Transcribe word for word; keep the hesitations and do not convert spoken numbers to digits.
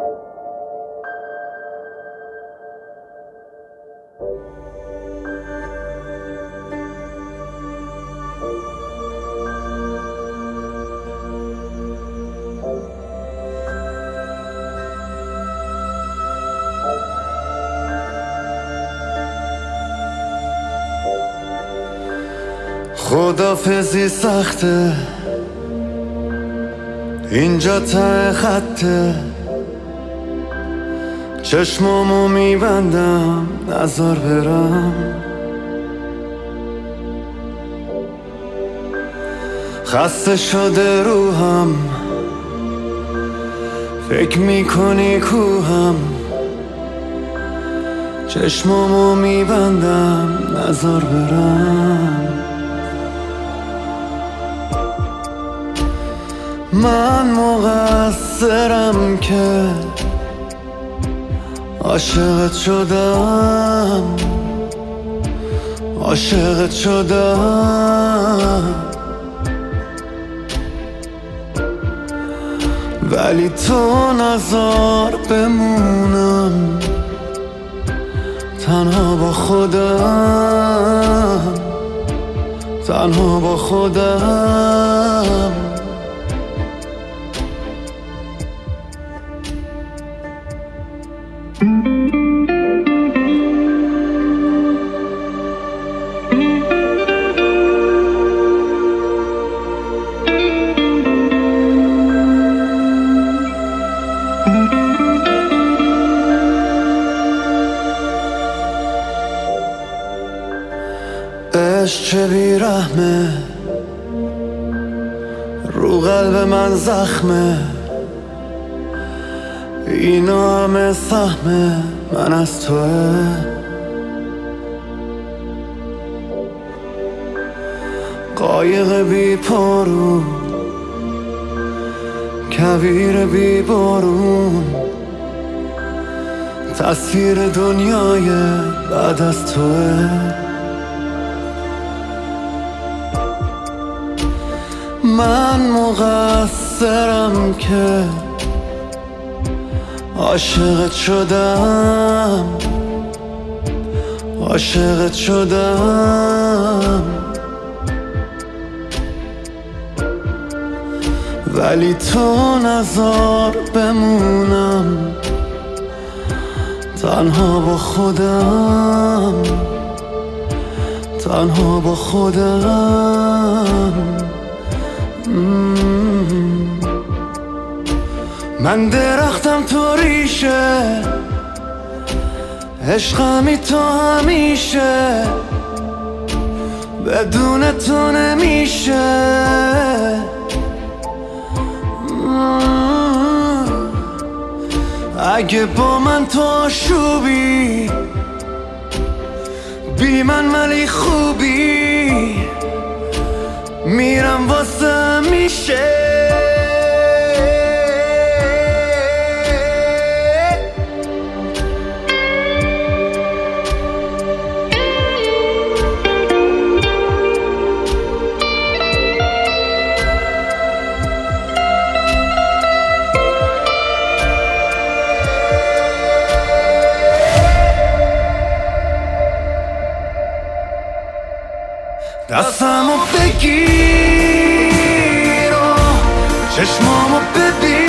خدافزی سخته، اینجا ته خطه، چشمامو میبندم نزار برم. خسته شده روحم، فکر میکنی کوهم، چشمامو میبندم نزار برم. من مقصرم که عاشقت شدم، عاشقت شدم، ولی تو نذار بمونم تنها با خودم، تنها با خودم. عشق چه بیرحمه، رو قلب من زخمه، اینا همه سهمه من از توه. قایق بی پارو، کویر بی بارون، تصویر دنیای بعد از توه. من مقصرم که عاشقت شدم، عاشقت شدم، ولی تو نذار بمونم تنها با خودم، تنها با خودم. من درختم تو ریشه، عشقمی تو همیشه، بدون تو نمیشه. اگه با من تو آشوبی، بی من ولی خوبی، میرم واسه میشه. دستمو بگیر و چشمامو ببین،